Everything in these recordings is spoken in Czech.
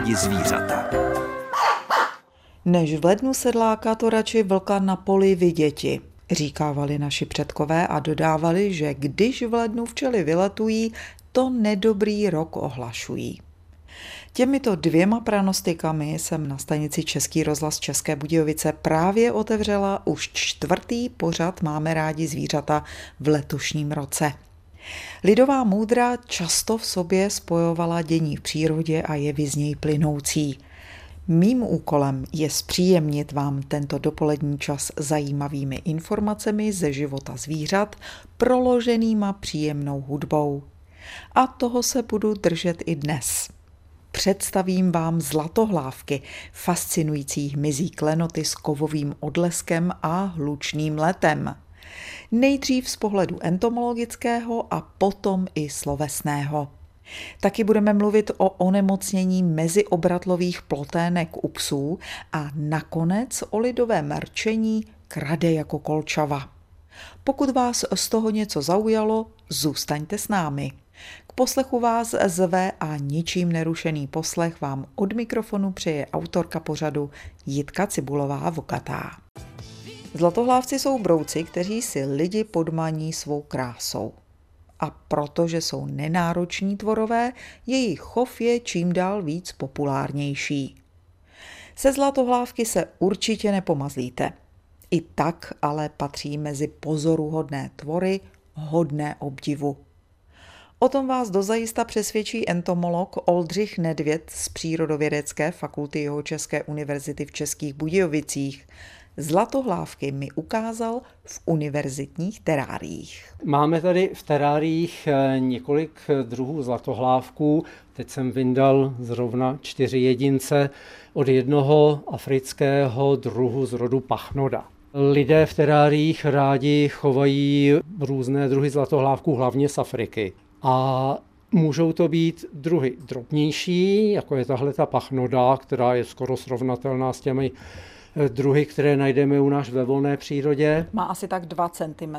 rádi zvířata. Než v lednu sedláka, to radši vlka na poli viděti, říkávali naši předkové a dodávali, že když v lednu včely vyletují, to nedobrý rok ohlašují. Těmito dvěma pranostikami jsem na stanici Český rozhlas České Budějovice právě otevřela už 4. pořad Máme rádi zvířata v letošním roce. Lidová moudra často v sobě spojovala dění v přírodě a jevy z něj plynoucí. Mým úkolem je zpříjemnit vám tento dopolední čas zajímavými informacemi ze života zvířat, proloženýma příjemnou hudbou. A toho se budu držet i dnes. Představím vám zlatohlávky, fascinující hmyzí klenoty s kovovým odleskem a hlučným letem. Nejdřív z pohledu entomologického a potom i slovesného. Taky budeme mluvit o onemocnění meziobratlových plotének u psů a nakonec o lidovém rčení krade jako kolčava. Pokud vás z toho něco zaujalo, zůstaňte s námi. K poslechu vás zve a ničím nerušený poslech vám od mikrofonu přeje autorka pořadu Jitka Cibulová-Vokatá. Zlatohlávci jsou brouci, kteří si lidi podmaní svou krásou. A protože jsou nenároční tvorové, jejich chov je čím dál víc populárnější. Se zlatohlávky se určitě nepomazlíte. I tak ale patří mezi pozoruhodné tvory, hodné obdivu. O tom vás dozajista přesvědčí entomolog Oldřich Nedvěd z Přírodovědecké fakulty Jihočeské univerzity v Českých Budějovicích. Zlatohlávky mi ukázal v univerzitních teráriích. Máme tady v teráriích několik druhů zlatohlávků. Teď jsem vyndal zrovna 4 jedince od jednoho afrického druhu z rodu pachnoda. Lidé v teráriích rádi chovají různé druhy zlatohlávků, hlavně z Afriky. A můžou to být druhy drobnější, jako je tahleta pachnoda, která je skoro srovnatelná s těmi druhy, které najdeme u nás ve volné přírodě. Má asi tak 2 cm.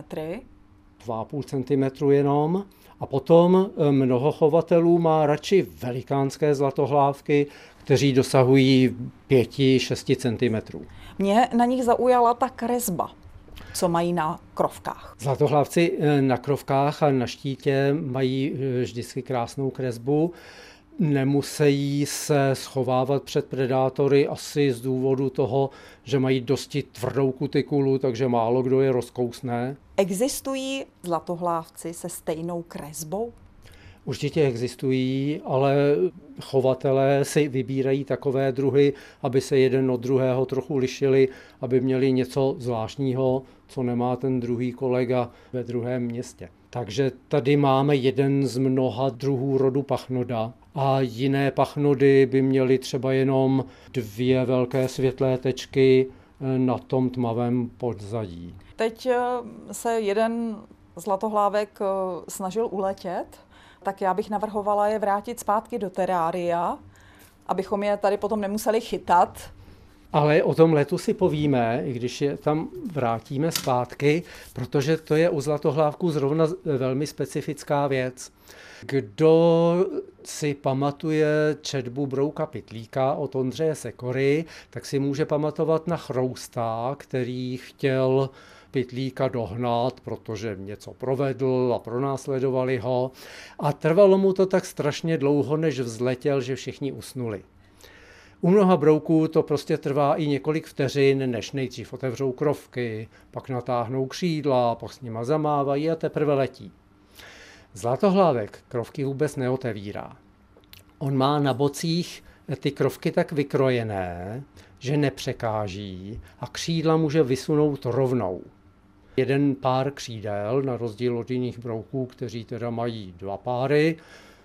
2,5 cm jenom. A potom mnoho chovatelů má radši velikánské zlatohlávky, kteří dosahují 5-6 cm. Mě na nich zaujala ta kresba, co mají na krovkách. Zlatohlávci na krovkách a na štítě mají vždycky krásnou kresbu. Nemusí se schovávat před predátory asi z důvodu toho, že mají dosti tvrdou kutikulu, takže málo kdo je rozkousne. Existují zlatohlávci se stejnou kresbou? Určitě existují, ale chovatelé si vybírají takové druhy, aby se jeden od druhého trochu lišili, aby měli něco zvláštního, co nemá ten druhý kolega ve druhém městě. Takže tady máme jeden z mnoha druhů rodu pachnoda a jiné pachnody by měly třeba jenom 2 velké světlé tečky na tom tmavém podzadí. Teď se jeden zlatohlávek snažil uletět, tak já bych navrhovala je vrátit zpátky do terária, abychom je tady potom nemuseli chytat. Ale o tom letu si povíme, i když je tam vrátíme zpátky, protože to je u zlatohlávků zrovna velmi specifická věc. Kdo si pamatuje četbu Brouka Pytlíka od Ondřeje Sekory, tak si může pamatovat na chrousta, který chtěl Pytlíka dohnat, protože něco provedl a pronásledovali ho. A trvalo mu to tak strašně dlouho, než vzletěl, že všichni usnuli. U mnoha brouků to prostě trvá i několik vteřin, než nejdřív otevřou krovky, pak natáhnou křídla, pak s nima zamávají a teprve letí. Zlatohlávek krovky vůbec neotevírá. On má na bocích ty krovky tak vykrojené, že nepřekáží a křídla může vysunout rovnou. Jeden pár křídel, na rozdíl od jiných brouků, kteří teda mají 2 páry,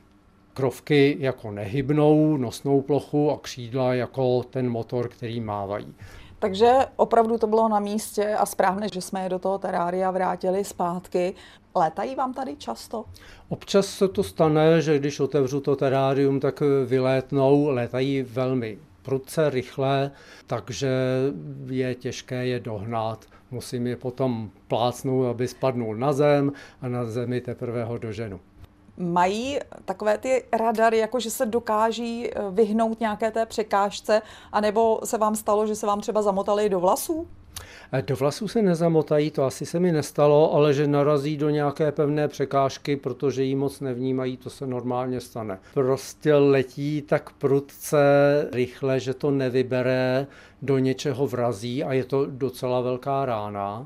krovky jako nehybnou nosnou plochu a křídla jako ten motor, který mávají. Takže opravdu to bylo na místě a správně, že jsme je do toho terária vrátili zpátky. Létají vám tady často? Občas se to stane, že když otevřu to terárium, tak vylétnou, létají velmi prudce, rychle, takže je těžké je dohnat. Musím je potom plácnout, aby spadnul na zem a na zemi teprve ho doženu. Mají takové ty radary, jako že se dokáží vyhnout nějaké té překážce, anebo se vám stalo, že se vám třeba zamotali do vlasů? Do vlasů se nezamotají, to asi se mi nestalo, ale že narazí do nějaké pevné překážky, protože ji moc nevnímají, to se normálně stane. Prostě letí tak prudce rychle, že to nevybere, do něčeho vrazí a je to docela velká rána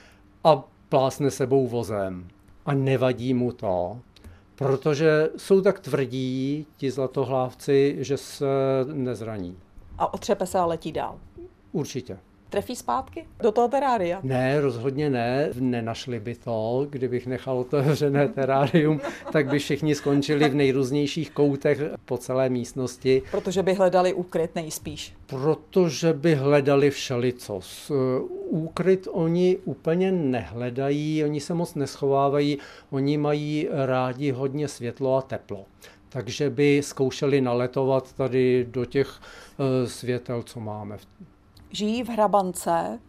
a plásne sebou vozem. A nevadí mu to, protože jsou tak tvrdí ti zlatohlávci, že se nezraní. A otřepe se a letí dál. Určitě. Trefí zpátky do toho terária? Ne, rozhodně ne. Nenašli by to. Kdybych nechal otevřené terárium, tak by všichni skončili v nejrůznějších koutech po celé místnosti. Protože by hledali úkryt nejspíš. Protože by hledali všelicos. Úkryt oni úplně nehledají, oni se moc neschovávají, oni mají rádi hodně světlo a teplo. Takže by zkoušeli naletovat tady do těch světel, co máme. Žijí v hrabance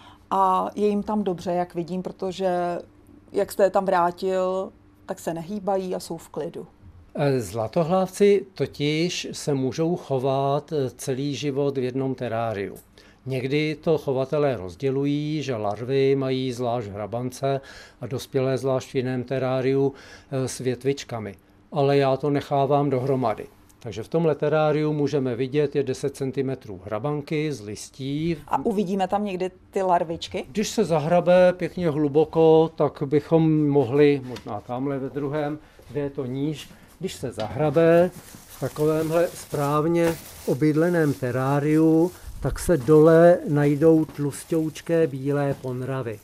a je jim tam dobře, jak vidím, protože jak jste je tam vrátil, tak se nehýbají a jsou v klidu. Zlatohlávci totiž se můžou chovat celý život v jednom teráriu. Někdy to chovatelé rozdělují, že larvy mají zvlášť v hrabance a dospělé zvlášť v jiném teráriu s větvičkami. Ale já to nechávám dohromady. Takže v tomhle teráriu můžeme vidět je 10 cm hrabanky z listí. A uvidíme tam někdy ty larvičky? Když se zahrabe pěkně hluboko, tak bychom mohli, možná tamhle ve druhém, kde je to níž, když se zahrabe v takovémhle správně obydleném teráriu, tak se dole najdou tlusťoučké bílé ponravy.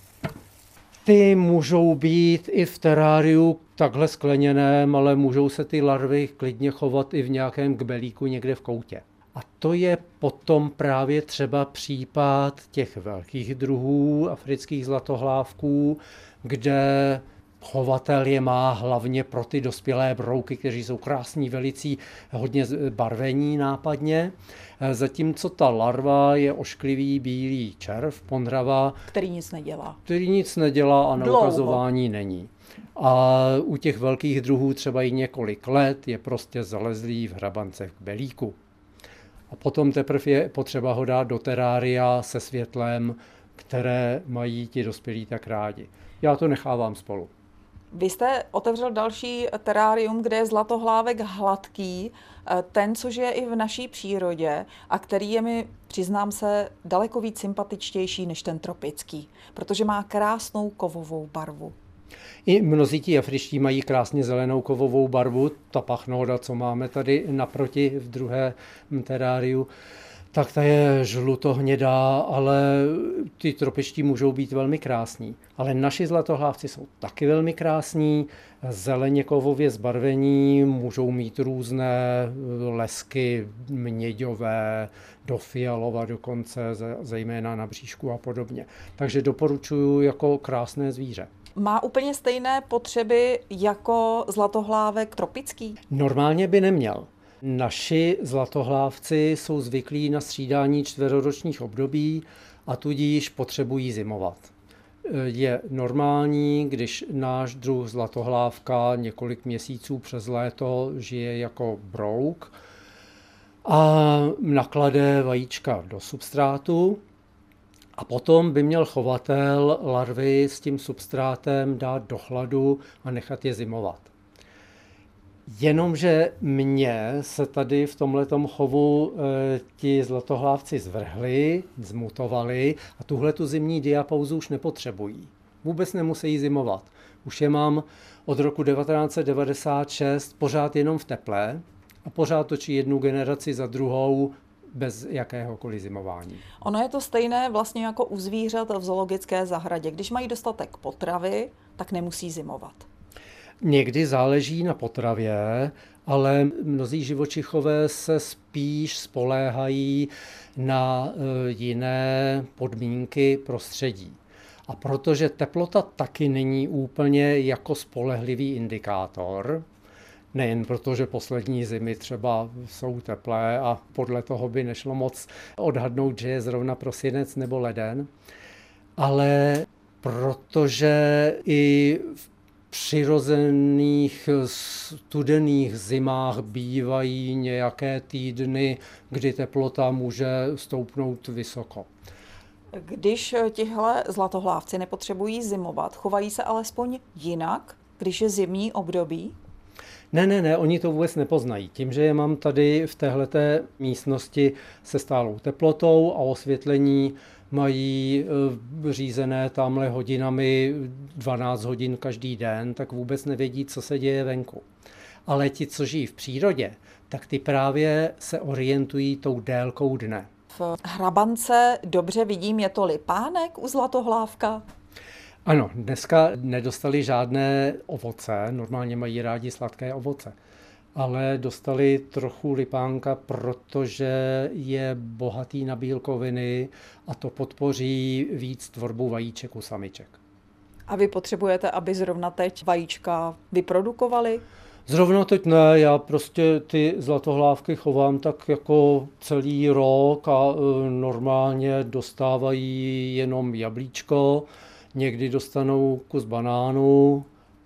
Ty můžou být i v teráriu takhle skleněném, ale můžou se ty larvy klidně chovat i v nějakém kbelíku někde v koutě. A to je potom právě třeba případ těch velkých druhů afrických zlatohlávků, kde chovatel je má hlavně pro ty dospělé brouky, kteří jsou krásní, velicí, hodně barvení nápadně. Zatímco ta larva je ošklivý bílý červ, ponrava, který nic nedělá. Který nic nedělá a na ukazování není. A u těch velkých druhů třeba i několik let je prostě zalezlý v hrabance v kbelíku. A potom teprve je potřeba ho dát do terária se světlem, které mají ti dospělí tak rádi. Já to nechávám spolu. Vy jste otevřel další terárium, kde je zlatohlávek hladký, ten, což je i v naší přírodě a který je mi, přiznám se, daleko víc sympatičtější než ten tropický, protože má krásnou kovovou barvu. I mnozí ti afričtí mají krásně zelenou kovovou barvu, ta pachnoda, co máme tady naproti v druhém teráriu, tak ta je žlutohnědá, ale ty tropičtí můžou být velmi krásní. Ale naši zlatohlávci jsou taky velmi krásní, zeleně kovově zbarvení, můžou mít různé lesky měďové, do fialova dokonce, zejména na bříšku a podobně. Takže doporučuji jako krásné zvíře. Má úplně stejné potřeby jako zlatohlávek tropický? Normálně by neměl. Naši zlatohlávci jsou zvyklí na střídání čtveroročních období a tudíž potřebují zimovat. Je normální, když náš druh zlatohlávka několik měsíců přes léto žije jako brouk a naklade vajíčka do substrátu a potom by měl chovatel larvy s tím substrátem dát do chladu a nechat je zimovat. Jenomže mě se tady v tomhletom chovu ti zlatohlávci zvrhli, zmutovali a tuhletu zimní diapauzu už nepotřebují. Vůbec nemusí zimovat. Už je mám od roku 1996 pořád jenom v teple a pořád točí jednu generaci za druhou bez jakéhokoliv zimování. Ono je to stejné vlastně jako u zvířat v zoologické zahradě. Když mají dostatek potravy, tak nemusí zimovat. Někdy záleží na potravě, ale mnozí živočichové se spíš spoléhají na jiné podmínky prostředí. A protože teplota taky není úplně jako spolehlivý indikátor, nejen protože poslední zimy třeba jsou teplé a podle toho by nešlo moc odhadnout, že je zrovna prosinec nebo leden, ale protože i v přirozených studených zimách bývají nějaké týdny, kdy teplota může stoupnout vysoko. Když tihle zlatohlávci nepotřebují zimovat, chovají se alespoň jinak, když je zimní období? Ne, oni to vůbec nepoznají. Tím, že je mám tady v téhleté místnosti se stálou teplotou a osvětlení, mají řízené tamhle hodinami 12 hodin každý den, tak vůbec nevědí, co se děje venku. Ale ti, co žijí v přírodě, tak ty právě se orientují tou délkou dne. V Hrabance dobře vidím, je to lipánek u zlatohlávka? Ano, dneska nedostali žádné ovoce, normálně mají rádi sladké ovoce, ale dostali trochu lipánka, protože je bohatý na bílkoviny a to podpoří víc tvorbu vajíček u samiček. A vy potřebujete, aby zrovna teď vajíčka vyprodukovali? Zrovna teď ne, já prostě ty zlatohlávky chovám tak jako celý rok a normálně dostávají jenom jablíčko, někdy dostanou kus banánu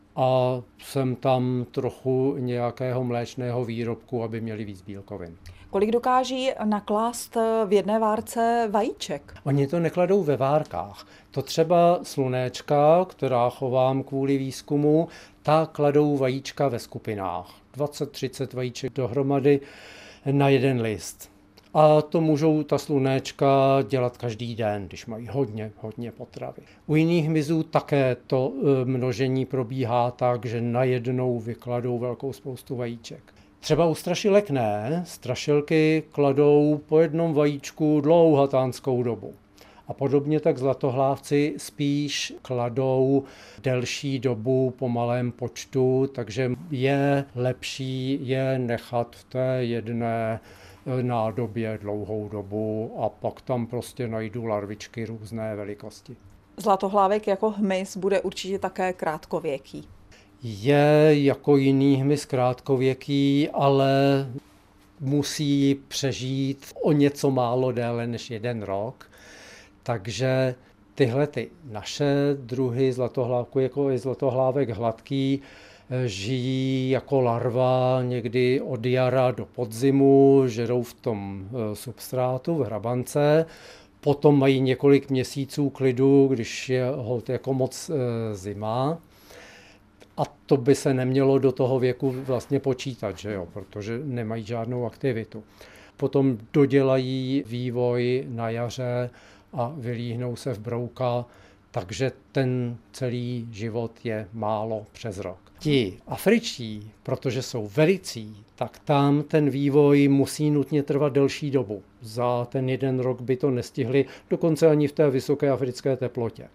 a sem tam trochu nějakého mléčného výrobku, aby měli víc bílkovin. Kolik dokáží naklást v jedné várce vajíček? Oni to nekladou ve várkách. To třeba slunéčka, která chovám kvůli výzkumu, ta kladou vajíčka ve skupinách. 20-30 vajíček dohromady na jeden list. A to můžou ta slunéčka dělat každý den, když mají hodně potravy. U jiných hmyzů také to množení probíhá tak, že najednou vykladou velkou spoustu vajíček. Třeba u strašilek ne, strašilky kladou po jednom vajíčku dlouhatánskou dobu. A podobně tak zlatohlávci spíš kladou delší dobu po malém počtu, takže je lepší je nechat v té jedné nádobě dlouhou dobu a pak tam prostě najdu larvičky různé velikosti. Zlatohlávek jako hmyz bude určitě také krátkověký. Je jako jiný hmyz krátkověký, ale musí přežít o něco málo déle než 1 rok. Takže tyhle ty naše druhy zlatohlávku, jako je zlatohlávek hladký, žijí jako larva někdy od jara do podzimu, žerou v tom substrátu, v hrabance, potom mají několik měsíců klidu, když je holt jako moc zima. A to by se nemělo do toho věku vlastně počítat, že jo, protože nemají žádnou aktivitu. Potom dodělají vývoj na jaře a vylíhnou se v brouka, takže ten celý život je málo přes rok. Ti afričtí, protože jsou velicí, tak tam ten vývoj musí nutně trvat delší dobu. Za ten 1 rok by to nestihli, dokonce ani v té vysoké africké teplotě.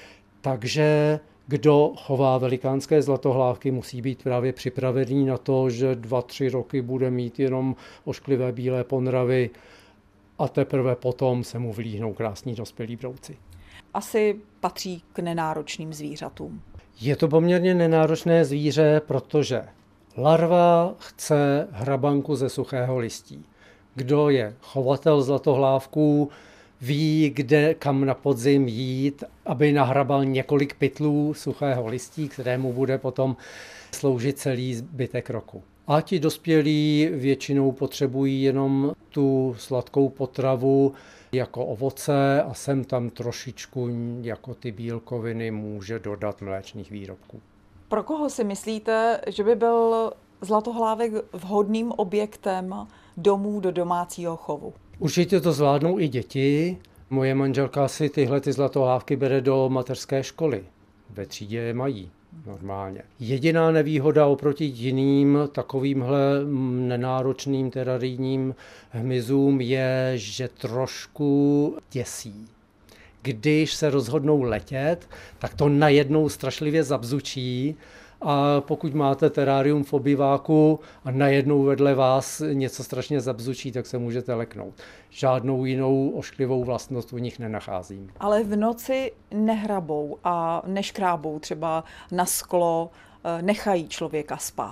Takže kdo chová velikánské zlatohlávky, musí být právě připravený na to, že 2-3 roky bude mít jenom ošklivé bílé ponravy a teprve potom se mu vylíhnou krásní dospělí brouci. Asi patří k nenáročným zvířatům. Je to poměrně nenáročné zvíře, protože larva chce hrabanku ze suchého listí. Kdo je chovatel zlatohlávků, ví, kam na podzim jít, aby nahrabal několik pytlů suchého listí, kterému bude potom sloužit celý zbytek roku. A ti dospělí většinou potřebují jenom tu sladkou potravu jako ovoce a sem tam trošičku jako ty bílkoviny může dodat mléčných výrobků. Pro koho si myslíte, že by byl zlatohlávek vhodným objektem domů do domácího chovu? Určitě to zvládnou i děti. Moje manželka si tyhle zlatohlávky bere do mateřské školy. Ve třídě je mají normálně. Jediná nevýhoda oproti jiným takovýmhle nenáročným terarijním hmyzům je, že trošku děsí. Když se rozhodnou letět, tak to najednou strašlivě zabzučí a pokud máte terárium v obyváku a najednou vedle vás něco strašně zabzučí, tak se můžete leknout. Žádnou jinou ošklivou vlastnost u nich nenacházím. Ale v noci nehrabou a neškrábou třeba na sklo, nechají člověka spát.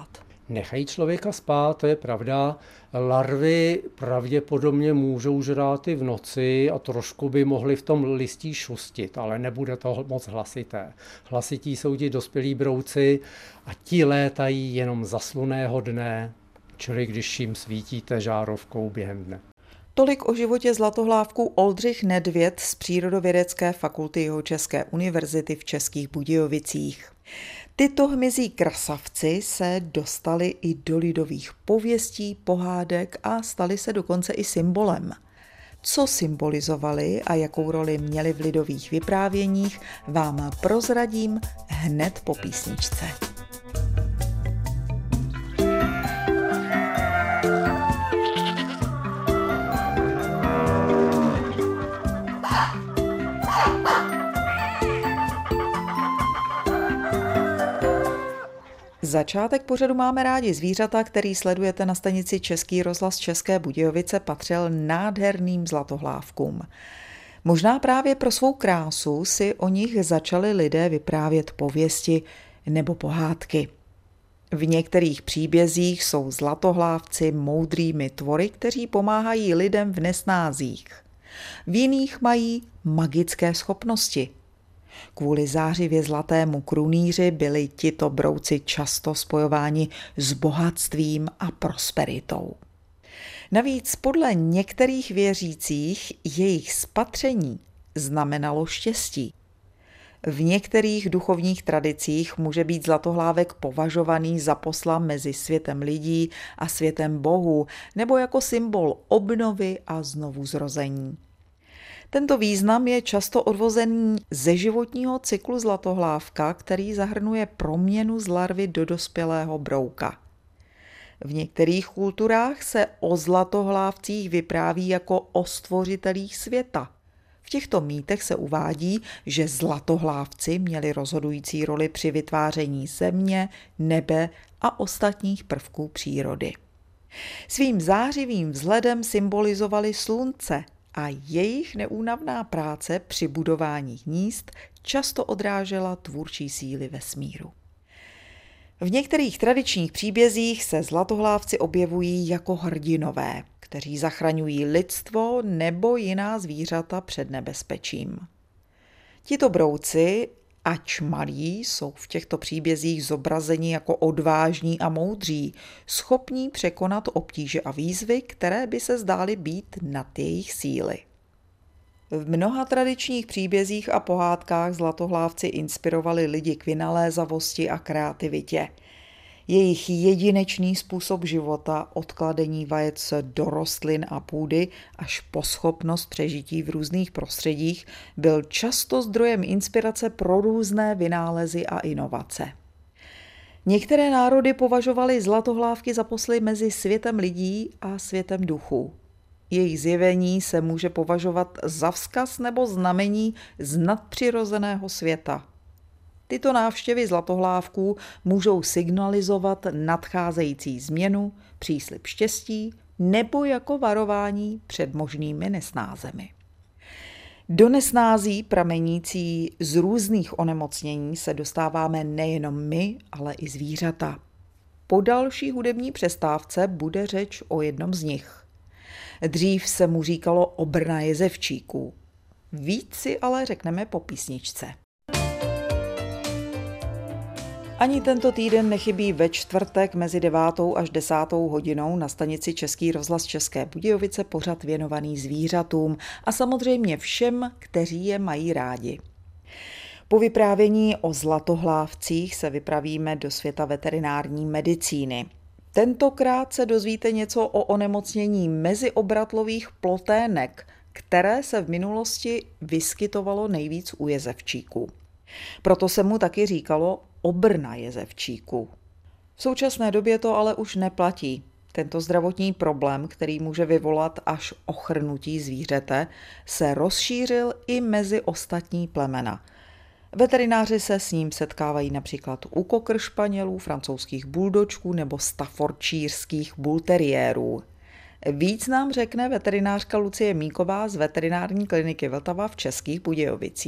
nechají člověka spát, to je pravda. Larvy pravděpodobně můžou žrát i v noci a trošku by mohly v tom listí šustit, ale nebude to moc hlasité. Hlasití jsou ti dospělí brouci a ti létají jenom za slunného dne, čili když jim svítíte žárovkou během dne. Tolik o životě zlatohlávků Oldřich Nedvěd z Přírodovědecké fakulty Jihočeské univerzity v Českých Budějovicích. Tyto hmyzí krasavci se dostali i do lidových pověstí, pohádek a stali se dokonce i symbolem. Co symbolizovali a jakou roli měli v lidových vyprávěních, vám prozradím hned po písničce. Začátek pořadu Máme rádi zvířata, který sledujete na stanici Český rozhlas České Budějovice, patřil nádherným zlatohlávkům. Možná právě pro svou krásu si o nich začali lidé vyprávět pověsti nebo pohádky. V některých příbězích jsou zlatohlávci moudrými tvory, kteří pomáhají lidem v nesnázích. V jiných mají magické schopnosti. Kvůli zářivě zlatému krunýři byli tito brouci často spojováni s bohatstvím a prosperitou. Navíc podle některých věřících jejich spatření znamenalo štěstí. V některých duchovních tradicích může být zlatohlávek považovaný za posla mezi světem lidí a světem bohů nebo jako symbol obnovy a znovuzrození. Tento význam je často odvozený ze životního cyklu zlatohlávka, který zahrnuje proměnu z larvy do dospělého brouka. V některých kulturách se o zlatohlávcích vypráví jako o stvořitelích světa. V těchto mýtech se uvádí, že zlatohlávci měli rozhodující roli při vytváření země, nebe a ostatních prvků přírody. Svým zářivým vzhledem symbolizovali slunce a jejich neúnavná práce při budování hnízd často odrážela tvůrčí síly vesmíru. V některých tradičních příbězích se zlatohlávci objevují jako hrdinové, kteří zachraňují lidstvo nebo jiná zvířata před nebezpečím. Tito brouci, ač malí, jsou v těchto příbězích zobrazeni jako odvážní a moudří, schopní překonat obtíže a výzvy, které by se zdály být nad jejich síly. V mnoha tradičních příbězích a pohádkách zlatohlávci inspirovali lidi k vynalézavosti a kreativitě. Jejich jedinečný způsob života, od kladení vajec do rostlin a půdy až po schopnost přežití v různých prostředích, byl často zdrojem inspirace pro různé vynálezy a inovace. Některé národy považovaly zlatohlávky za posly mezi světem lidí a světem duchů. Jejich zjevení se může považovat za vzkaz nebo znamení z nadpřirozeného světa. Tyto návštěvy zlatohlávků můžou signalizovat nadcházející změnu, příslib štěstí nebo jako varování před možnými nesnázemi. Do nesnází pramenící z různých onemocnění se dostáváme nejenom my, ale i zvířata. Po další hudební přestávce bude řeč o jednom z nich. Dřív se mu říkalo obrna jezevčíků. Víc si ale řekneme po písničce. Ani tento týden nechybí ve čtvrtek mezi 9. až 10. hodinou na stanici Český rozhlas České Budějovice pořad věnovaný zvířatům a samozřejmě všem, kteří je mají rádi. Po vyprávění o zlatohlávcích se vypravíme do světa veterinární medicíny. Tentokrát se dozvíte něco o onemocnění meziobratlových plotének, které se v minulosti vyskytovalo nejvíc u jezevčíků. Proto se mu taky říkalo obrna jezevčíků. V současné době to ale už neplatí. Tento zdravotní problém, který může vyvolat až ochrnutí zvířete, se rozšířil i mezi ostatní plemena. Veterináři se s ním setkávají například u kokršpanělů, francouzských buldočků nebo staffordshireských bulteriérů. Víc nám řekne veterinářka Lucie Míková z veterinární kliniky Vltava v Českých Budějovicích.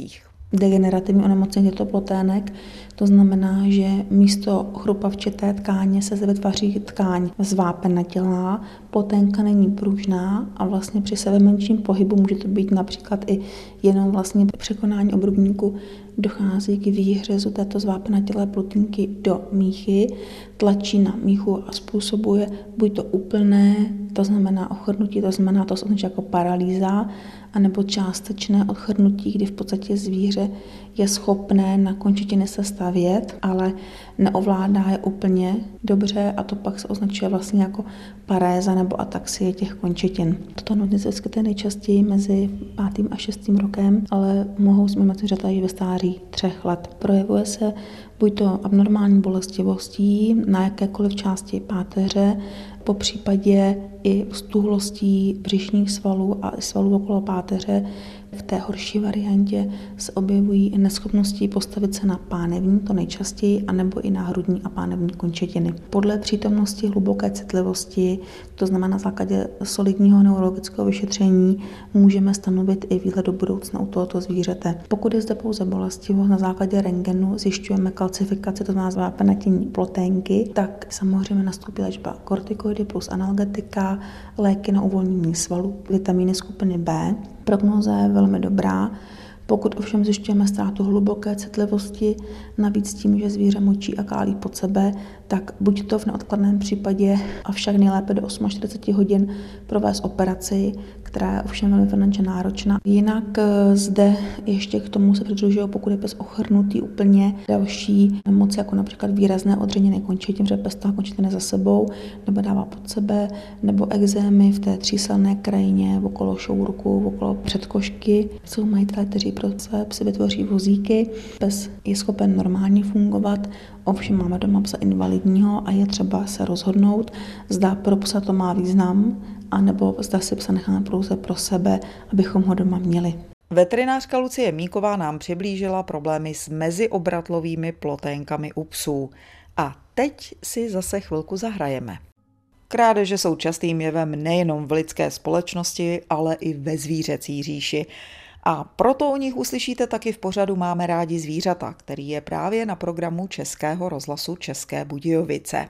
degenerativní onemocnění těchto plotének. To znamená, že místo chrupavčité tkáně se vytváří tkáň zvápenatělá, ploténka není pružná a vlastně při sebemenším pohybu, může to být například i jenom vlastně překonání obrubníku, dochází k výhřezu této zvápenatělé plotínky do míchy, tlačí na míchu a způsobuje buď to úplné, to znamená ochrnutí, to znamená to označuje jako paralýza, anebo částečné odchrnutí, kdy v podstatě zvíře je schopné na končetiny se stavět, ale neovládá je úplně dobře a to pak se označuje vlastně jako paréza nebo ataxie těch končetin. Toto nutně se vyskytuje nejčastěji mezi 5. a 6. rokem, ale mohou jsme mít zvířata i ve stáří 3 let. Projevuje se buď to abnormální bolestivostí na jakékoliv části páteře, po případě i stůhlostí břišních svalů a svalů okolo páteře. V té horší variantě se objevují i neschopnosti postavit se na pánevní, to nejčastěji, anebo i na hrudní a pánevní končetiny. Podle přítomnosti hluboké citlivosti, to znamená na základě solidního neurologického vyšetření, můžeme stanovit i výhled do budoucna u tohoto zvířete. Pokud je zde pouze bolestivost, na základě rentgenu zjišťujeme kalcifikaci, to znamená zvápenatění ploténky, tak samozřejmě nastoupí léčba kortikoidy plus analgetika, léky na uvolnění svalů, vitamíny skupiny B. Prognóza je velmi dobrá, pokud ovšem zjišťujeme ztrátu hluboké citlivosti, navíc tím, že zvíře močí a kálí pod sebe, tak buď to v neodkladném případě, avšak nejlépe do 48 hodin provést operaci, která je ovšem velmi finančně náročná. Jinak zde ještě k tomu se přidružují, pokud je pes ochrnutý úplně, další nemoci, jako například výrazné odřeněné končetin, že pes toho končetiny za sebou, nebo dává pod sebe, nebo exémy v té tříselné krajině, okolo šourku, okolo předkošky. Jsou majitelé, kteří pro své psy vytvoří vozíky. Pes je schopen normálně fungovat, ovšem máme doma psa invalidního a je třeba se rozhodnout, zda pro psa to má význam, anebo zda si psa necháme pouze pro sebe, abychom ho doma měli. Veterinářka Lucie Míková nám přiblížila problémy s meziobratlovými ploténkami u psů. A teď si zase chvilku zahrajeme. Krádeže jsou častým jevem nejenom v lidské společnosti, ale i ve zvířecí říši. A proto o nich uslyšíte taky v pořadu Máme rádi zvířata, který je právě na programu Českého rozhlasu České Budějovice.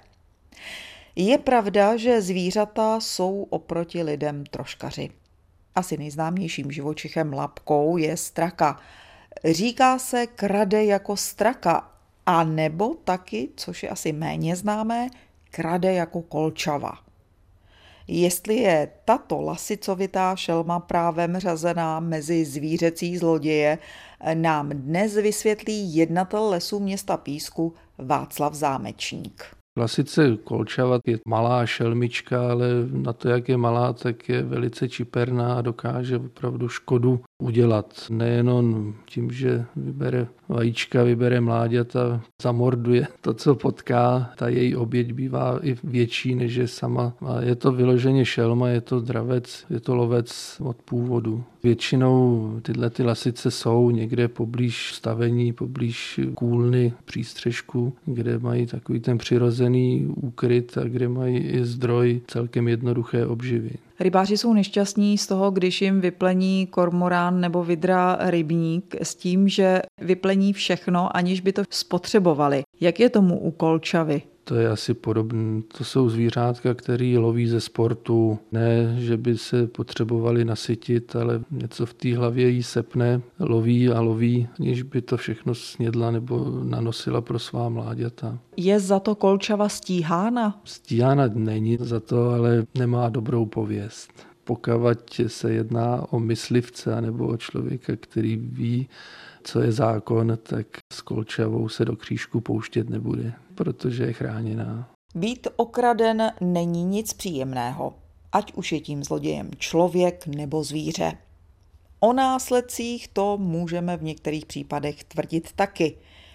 Je pravda, že zvířata jsou oproti lidem troškaři. Asi nejznámějším živočichem labkou je straka. Říká se krade jako straka, a nebo taky, což je asi méně známé, krade jako kolčava. Jestli je tato lasicovitá šelma právem řazená mezi zvířecí zloděje, nám dnes vysvětlí jednatel Lesů města Písku Václav Zámečník. Lasice kolčava je malá šelmička, ale na to, jak je malá, tak je velice čiperná a dokáže opravdu škodu udělat. Nejenom tím, že vybere vajíčka, vybere mláďata, zamorduje to, co potká. Ta její oběť bývá i větší, než je sama. A je to vyloženě šelma, je to dravec, je to lovec od původu. Většinou tyhle lasice jsou někde poblíž stavení, poblíž kůlny, přístřežku, kde mají takový ten přirozený úkryt a kde mají i zdroj celkem jednoduché obživy. Rybáři jsou nešťastní z toho, když jim vyplení kormorán nebo vidra rybník s tím, že vyplení všechno, aniž by to spotřebovali. Jak je tomu u kolčavy? To je asi podobné. To jsou zvířátka, které loví ze sportu. Ne, že by se potřebovali nasytit, ale něco v té hlavě jí sepne, loví a loví, aniž by to všechno snědla nebo nanosila pro svá mláďata. Je za to kolčava stíhána? Stíhána není za to, ale nemá dobrou pověst. Pokud se jedná o myslivce nebo o člověka, který ví, co je zákon, tak s kolčavou se do křížku pouštět nebude, protože je chráněná. Být okraden není nic příjemného, ať už je tím zlodějem člověk nebo zvíře. O následcích to můžeme v některých případech tvrdit taky.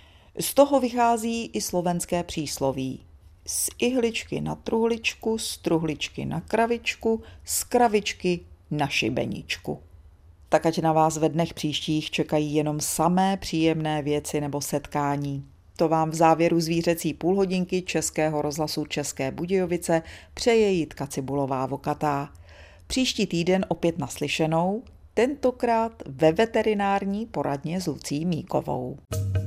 Z toho vychází i slovenské přísloví. Z ihličky na truhličku, z truhličky na kravičku, z kravičky na šibeničku. Tak ať na vás ve dnech příštích čekají jenom samé příjemné věci nebo setkání. To vám v závěru zvířecí půlhodinky Českého rozhlasu České Budějovice přeje Jitka Cibulová-Vokatá. Příští týden opět naslyšenou tentokrát ve veterinární poradně s Lucí Míkovou.